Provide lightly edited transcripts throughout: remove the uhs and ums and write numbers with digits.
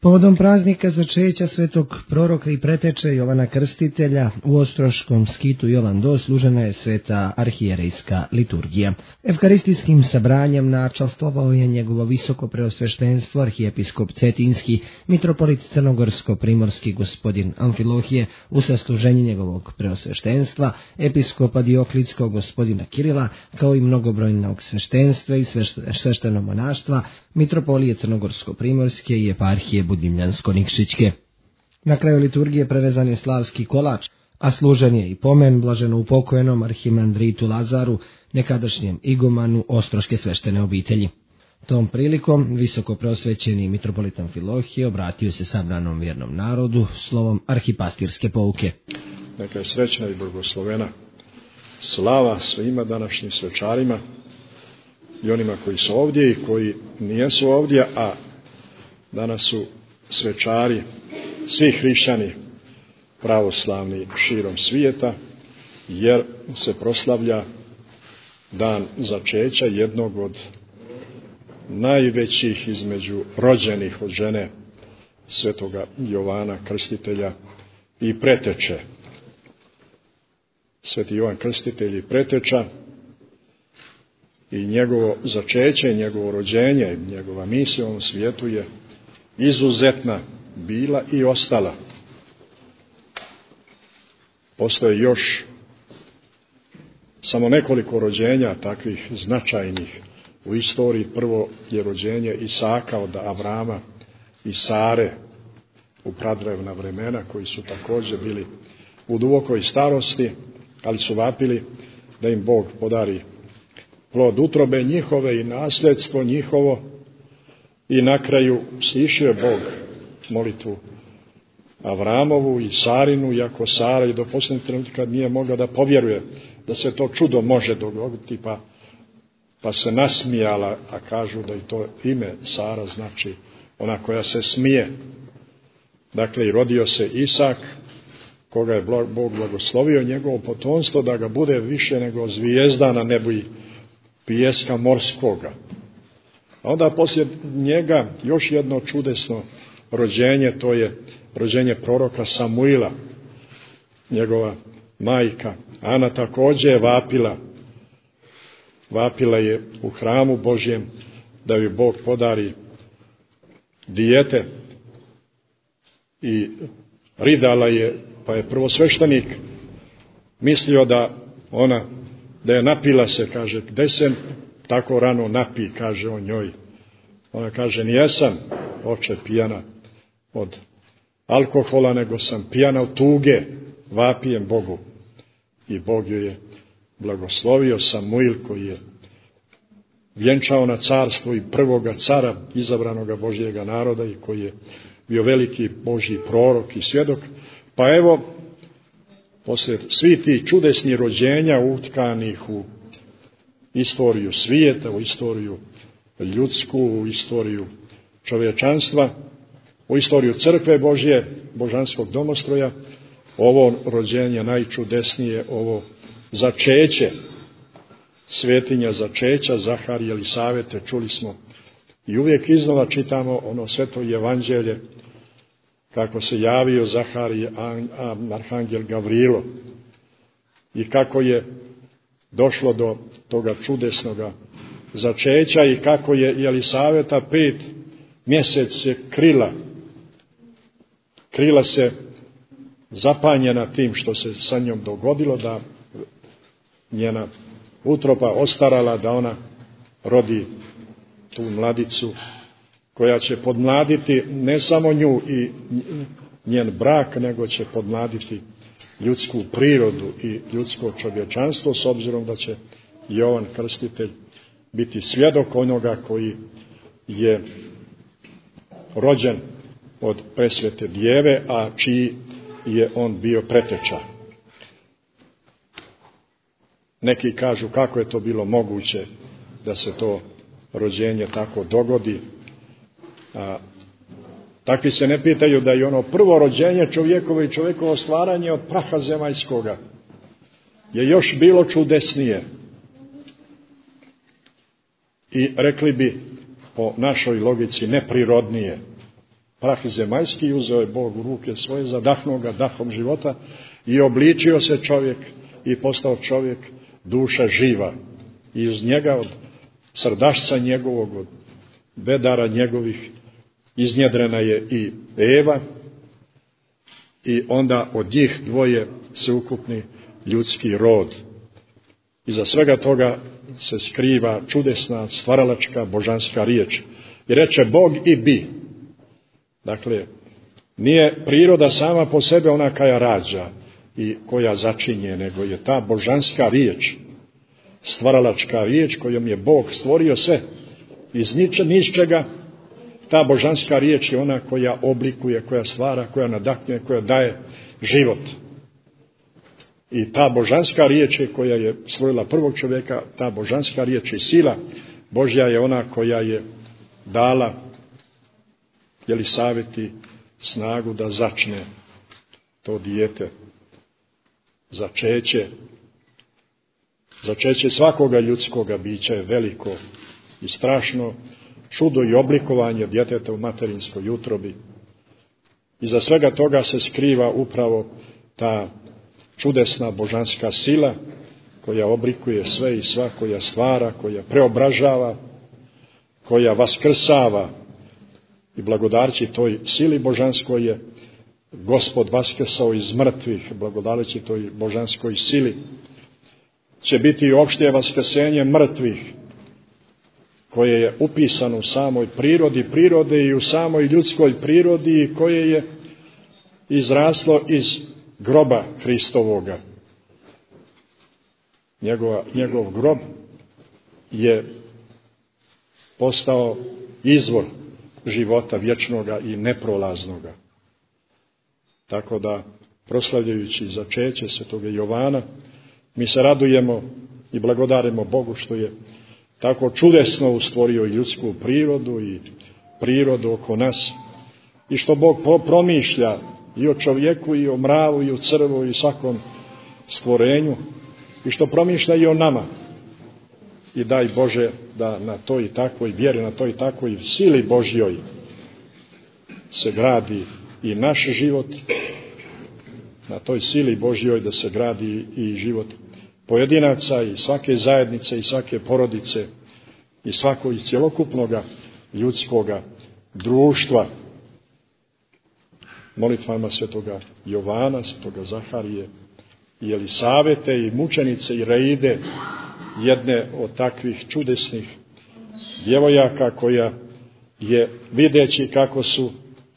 Povodom praznika začeća svetog proroka i preteče Jovana Krstitelja u Ostroškom skitu Jovan Do služena je sveta arhijerejska liturgija. Evkaristijskim sabranjem načalstvovao je njegovo visoko preosveštenstvo arhijepiskop Cetinski, mitropolit crnogorsko-primorski gospodin Amfilohije, u sasluženje njegovog preosveštenstva, episkopa Dioklitskog gospodina Kirila, kao i mnogobrojnog sveštenstva i svešteno monaštva, mitropolije crnogorsko-primorske i eparhije Budimljansko-Nikšićke. Na kraju liturgije prerezan je slavski kolač, a služen je i pomen blaženo upokojenom arhimandritu Lazaru, nekadašnjem igumanu Ostroške sveštene obitelji. Tom prilikom visoko preosvećeni mitropolit Amfilohije obratio se sabranom vjernom narodu slovom arhipastirske pouke. Neka je srećna i blagoslovena slava svima današnjim svečarima i onima koji su ovdje i koji nijesu ovdje, a danas su svečari svi hrišćani pravoslavni širom svijeta, jer se proslavlja dan začeća jednog od najvećih između rođenih od žene svetoga Jovana Krstitelja i preteče. Sveti Jovan Krstitelj i preteča i njegovo začeće, njegovo rođenje, njegova misija u ovom svijetu je izuzetna bila i ostala. Postoje još samo nekoliko rođenja takvih značajnih u istoriji. Prvo je rođenje Isaka od Avrama i Sare u pradrevna vremena, koji su također bili u dubokoj starosti, ali su vapili da im Bog podari plod utrobe njihove i nasljedstvo njihovo, i na kraju slišio je Bog molitvu Avramovu i Sarinu, iako Sara i do posljednjeg trenutka nije mogla da povjeruje da se to čudo može dogoditi, pa se nasmijala, a kažu da i to ime Sara znači ona koja se smije. Dakle, i rodio se Isak, koga je Bog blagoslovio, njegovo potomstvo da ga bude više nego zvijezda na nebu i pijeska morskoga. A onda poslije njega još jedno čudesno rođenje, to je rođenje proroka Samuila. Njegova majka Ana također je vapila je u hramu Božjem da joj Bog podari dijete i ridala je, pa je prvosveštenik mislio da je napila se, kaže, gde se tako rano napi, kaže on njoj. Ona kaže, nijesam, oče, pijana od alkohola, nego sam pijana od tuge, vapijem Bogu. I Bog joj je blagoslovio. Samuil, koji je vjenčao na carstvo i prvoga cara, izabranoga Božjega naroda, i koji je bio veliki Božji prorok i svjedok. Pa evo, poslije svih tih čudesnih rođenja utkanih u istoriju svijeta, u istoriju ljudsku, u istoriju čovječanstva, u istoriju crkve Božje, božanskog domostroja, ovo rođenje najčudesnije, ovo začeće, svetinja začeća, Zaharije Elisavete, čuli smo i uvijek iznova čitamo ono sveto evanđelje, kako se javio Zaharije arhangel Gavrilo i kako je došlo do toga čudesnoga začeća i kako je Elisaveta 5 mjeseci se krila se zapanjena tim što se sa njom dogodilo, da njena utroba ostarala, da ona rodi tu mladicu koja će podmladiti ne samo nju i njen brak, nego će podmladiti ljudsku prirodu i ljudsko čovječanstvo, s obzirom da će Jovan Krstitelj biti svjedok onoga koji je rođen od presvete djeve, a čiji je on bio preteča. Neki kažu kako je to bilo moguće da se to rođenje tako dogodi. Takvi se ne pitaju da je ono prvo rođenje čovjekovo i čovjekovo stvaranje od praha zemaljskoga je još bilo čudesnije. I rekli bi po našoj logici neprirodnije. Prah zemaljski uzeo je Bog u ruke svoje, zadahnuo ga dahom života i obličio se čovjek i postao čovjek, duša živa. I uz njega, od srdašca njegovog, od bedara njegovih, iznjedrena je i Eva, i onda od njih dvoje sveukupni ljudski rod. Iza svega toga se skriva čudesna stvaralačka božanska riječ. I reče Bog i bi. Dakle, nije priroda sama po sebi ona koja rađa i koja začinje, nego je ta božanska riječ, stvaralačka riječ kojom je Bog stvorio sve. Iz ničega ta božanska riječ je ona koja oblikuje, koja stvara, koja nadahnjuje, koja daje život. I ta božanska riječ je koja je stvorila prvog čovjeka, ta božanska riječ i sila Božja je ona koja je dala Jelisaveti snagu da začne to dijete. Začeće svakoga ljudskoga bića je veliko i strašno čudo i oblikovanje djeteta u materinskoj utrobi. Iza svega toga se skriva upravo ta čudesna božanska sila koja oblikuje sve i sva, koja stvara, koja preobražava, koja vaskrsava. I blagodarči toj sili božanskoj je Gospod vaskrsao iz mrtvih, blagodareći toj božanskoj sili će biti opšte vaskrsenje mrtvih, koje je upisano u samoj prirode i u samoj ljudskoj prirodi i koje je izraslo iz groba Hristovoga. Njegov grob je postao izvor života vječnoga i neprolaznoga. Tako da, proslavljajući začeće svetoga Jovana, mi se radujemo i blagodarimo Bogu što je tako čudesno ustvorio i ljudsku prirodu i prirodu oko nas i što Bog promišlja i o čovjeku i o mravu i o crvu i svakom stvorenju i što promišlja i o nama. I daj Bože da na toj i takvoj vjeri, na toj i takvoj sili Božjoj se gradi i naš život, na toj sili Božjoj da se gradi i život pojedinaca i svake zajednice i svake porodice i svakog cjelokupnoga ljudskoga društva. Molitvama svetoga Jovana, svetoga Zaharije i Jelisavete i mučenice i Reide, jedne od takvih čudesnih djevojaka koja je, videći kako su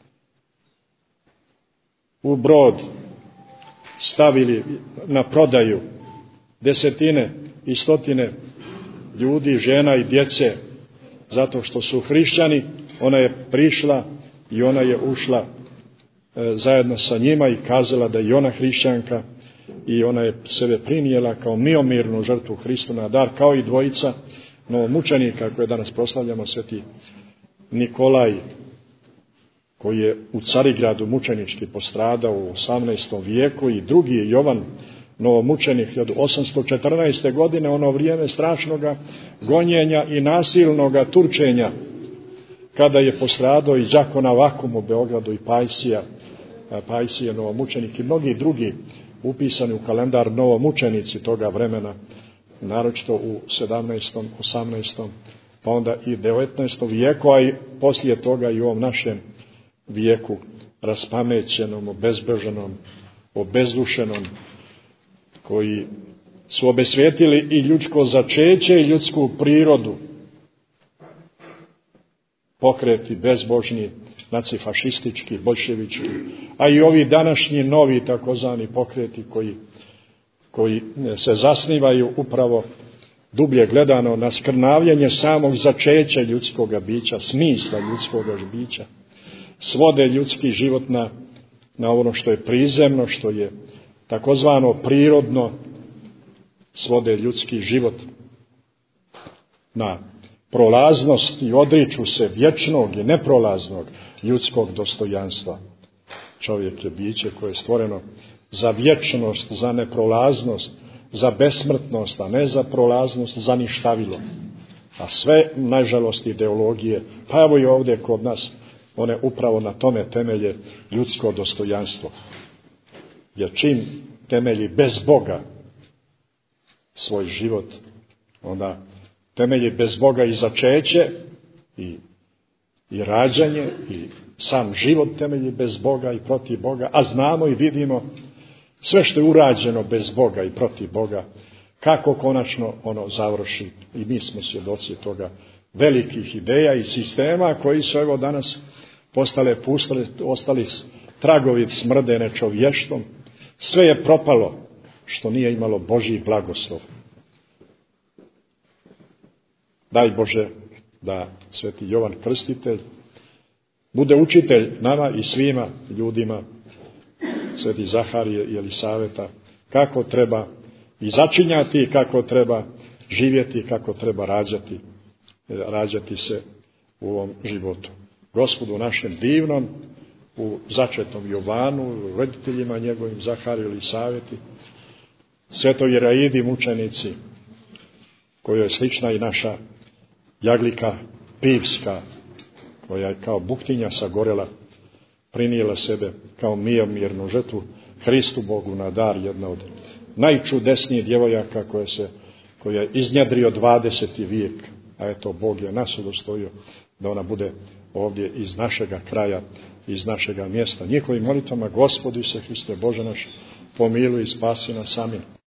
u brod stavili na prodaju desetine i stotine ljudi, žena i djece, zato što su hrišćani, ona je prišla i ona je ušla zajedno sa njima i kazala da je ona hrišćanka i ona je sebe prinijela kao miomirnu žrtvu Hristu na dar, kao i dvojica novomučenika koje danas proslavljamo, sveti Nikolaj, koji je u Carigradu mučenički postradao u 18. vijeku, i drugi je Jovan, novomučenik 1814. godine, ono vrijeme strašnoga gonjenja i nasilnoga turčenja, kada je postradao i đakon Avakum u Beogradu i Pajsije novomučenik i mnogi drugi upisani u kalendar novomučenici toga vremena, naročito u 17., 18., pa onda i 19. vijeku, a i poslije toga i u ovom našem vijeku raspamećenom, obezboženom, obezdušenom, koji su obesvijetili i ljudsko začeće i ljudsku prirodu. Pokreti bezbožni, nacifašistički, boljševički, a i ovi današnji novi takozvani pokreti koji se zasnivaju upravo dublje gledano na skrnavljanje samog začeća ljudskoga bića, smisla ljudskoga bića. Svode ljudski život na ono što je prizemno, što je takozvano prirodno, svode ljudski život na prolaznost i odriču se vječnog i neprolaznog ljudskog dostojanstva. Čovjek je biće koje je stvoreno za vječnost, za neprolaznost, za besmrtnost, a ne za prolaznost, za ništavilo. A sve, nažalost, ideologije, pa evo i ovdje kod nas one upravo na tome temelje ljudsko dostojanstvo. Jer čim temelji bez Boga svoj život, onda temelji bez Boga i začeće i rađanje i sam život temelji bez Boga i protiv Boga, a znamo i vidimo sve što je urađeno bez Boga i protiv Boga, kako konačno ono završi. I mi smo svjedoci toga, velikih ideja i sistema koji su evo danas ostali tragovi smrdene čovještvom. Sve je propalo što nije imalo Božji blagoslov. Daj Bože da sveti Jovan Krstitelj bude učitelj nama i svima ljudima, sveti Zaharije i Elisaveta, kako treba i začinjati, kako treba živjeti, kako treba rađati se u ovom životu. Gospodu našem divnom, u začetom Jovanu, u roditeljima njegovim, Zahariju i Elisaveti, svetoj Iraidi mučenici, kojoj je slična i naša Jaglika Pivska, koja je kao buktinja sagorela, prinijela sebe kao mirnu žrtvu Hristu Bogu na dar, jedna od najčudesnijih djevojaka koja je iznjedrio 20. vijek. A eto, Bog je nas udostojio da ona bude ovdje iz našega kraja, iz našega mjesta. Njihovim molitvama, Gospodu Isuse Hriste, Bože naš, pomiluj i spasi nas. Amin.